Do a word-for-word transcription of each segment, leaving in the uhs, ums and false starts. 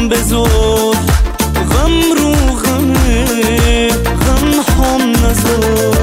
بذار، غم رو غمه، غم هم نذار.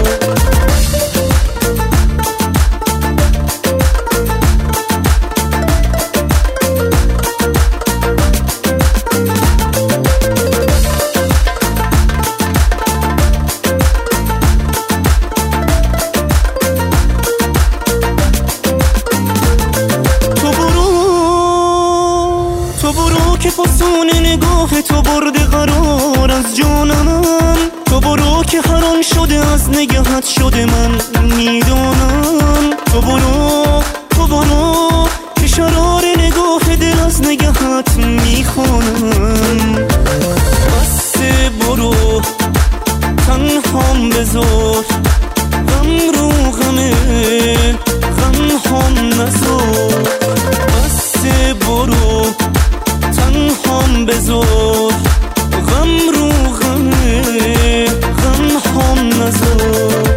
که فسون نگاه تو برده قرار از جانم، تو برو که حرام شده از نگهت شده من میدانم. تو برو تو برو که شرار نگاه دل از نگهت میخوانم. بس برو تنهام بذار، غم رو غمه، غم هم نذار. بس برو تنهام بذار، غم رو غمه، غم هم نذار.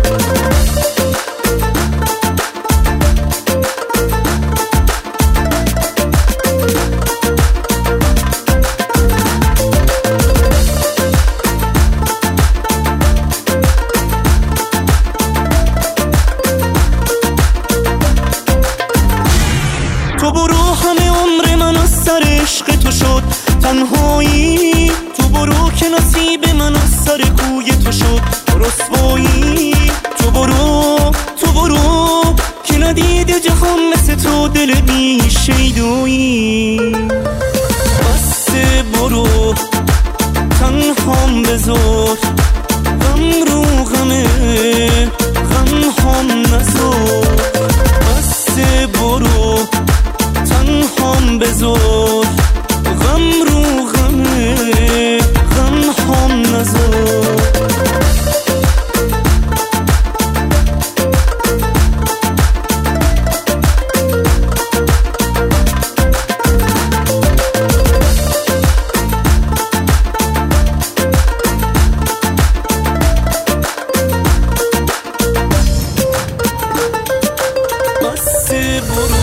تو برو همه عمر من از سر عشق تو شد تنهایی، تو برو که نصیب من از سر کوی تو شد رسوایی. تو برو تو برو که ندیده جهان مثل تو دل بی شیدایی. بس برو تنهام بذار، غم رو غمه، غم هم نذار. بس برو تنهام بذار، غم رو غمه، غم هم نذار. بس برو